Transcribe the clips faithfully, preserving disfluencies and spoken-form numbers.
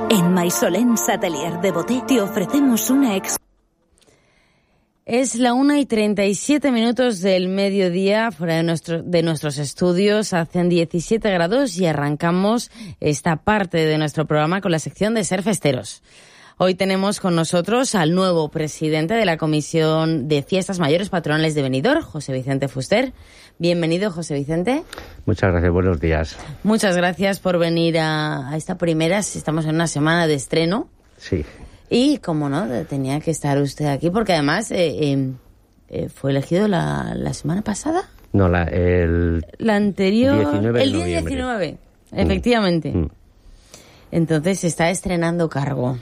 En Maisolens Atelier de Boté te ofrecemos una ex... Es la una y treinta y siete minutos del mediodía, fuera de, nuestro, de nuestros estudios, hacen diecisiete grados y arrancamos esta parte de nuestro programa con la sección de Ser Festeros. Hoy tenemos con nosotros al nuevo presidente de la Comisión de Fiestas Mayores Patronales de Benidorm, José Vicente Fuster. Bienvenido, José Vicente. Muchas gracias, buenos días. Muchas gracias por venir a, a esta primera, estamos en una semana de estreno. Sí. Y, como no, tenía que estar usted aquí, porque además eh, eh, eh, fue elegido la, la semana pasada. No, la, el... La anterior... diecinueve de el día noviembre. diecinueve, efectivamente. Mm. Entonces se está estrenando cargo.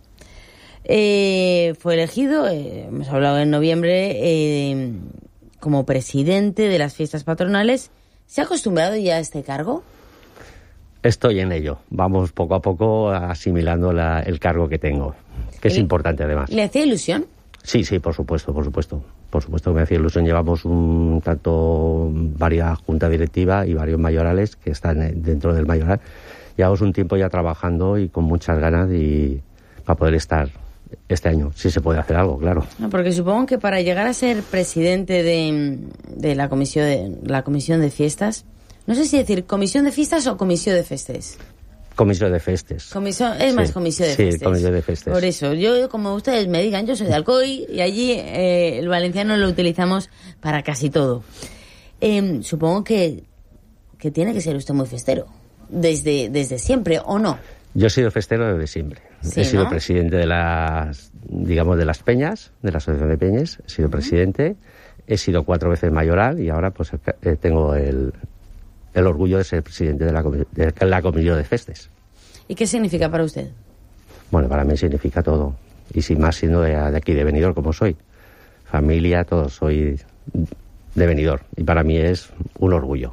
Eh, fue elegido, eh, hemos hablado en noviembre, eh, como presidente de las fiestas patronales. ¿Se ha acostumbrado ya a este cargo? Estoy en ello. Vamos poco a poco asimilando la, el cargo que tengo, que es importante además. ¿Le hacía ilusión? Sí, sí, por supuesto, por supuesto. Por supuesto que me hacía ilusión. Llevamos un tanto varias junta directiva y varios mayorales que están dentro del mayoral. Llevamos un tiempo ya trabajando y con muchas ganas y para poder estar este año. Sí se puede hacer algo, claro. No, porque supongo que para llegar a ser presidente de, de la comisión de la comisión de fiestas, no sé si decir comisión de fiestas o comisión de festes. Comisión de festes. Comisión, es más sí, comisión de sí, festes. comisión de festes. Por eso, yo, como ustedes me digan, yo soy de Alcoy y allí eh, el valenciano lo utilizamos para casi todo. Eh, supongo que, que tiene que ser usted muy festero, desde, desde siempre, ¿o no? Yo he sido festero desde siempre. Sí, he sido ¿no? presidente de las, digamos, de las peñas, de la Asociación de Peñas. He sido uh-huh. presidente. He sido cuatro veces mayoral y ahora pues eh, tengo el, el orgullo de ser presidente de la, de la Comisión de Festes. ¿Y qué significa para usted? Bueno, para mí significa todo. Y sin más siendo de, de aquí, de Benidorm, como soy. Familia, todo. Soy de Benidorm. Y para mí es un orgullo.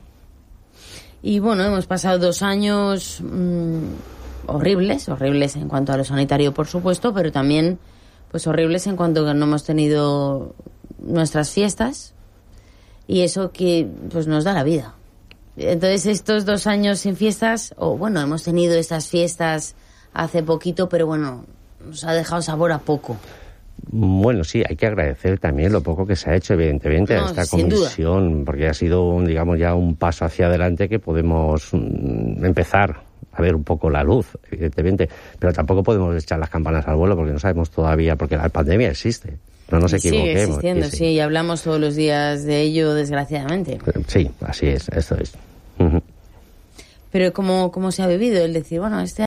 Y bueno, hemos pasado dos años... Mmm... horribles, horribles en cuanto a lo sanitario, por supuesto, pero también pues horribles en cuanto a que no hemos tenido nuestras fiestas y eso que pues nos da la vida. Entonces estos dos años sin fiestas, o bueno, hemos tenido estas fiestas hace poquito, pero bueno, nos ha dejado sabor a poco. Bueno, sí, hay que agradecer también lo poco que se ha hecho, evidentemente, no, a esta sin comisión, duda. Porque ha sido, un, digamos, ya un paso hacia adelante que podemos mm, empezar a ver un poco la luz, evidentemente, pero tampoco podemos echar las campanas al vuelo porque no sabemos todavía, porque la pandemia existe, no nos equivoquemos. Sigue existiendo, sí, sí, y hablamos todos los días de ello, desgraciadamente. Sí, así es, esto es. Uh-huh. Pero ¿cómo, cómo se ha vivido el decir, bueno, este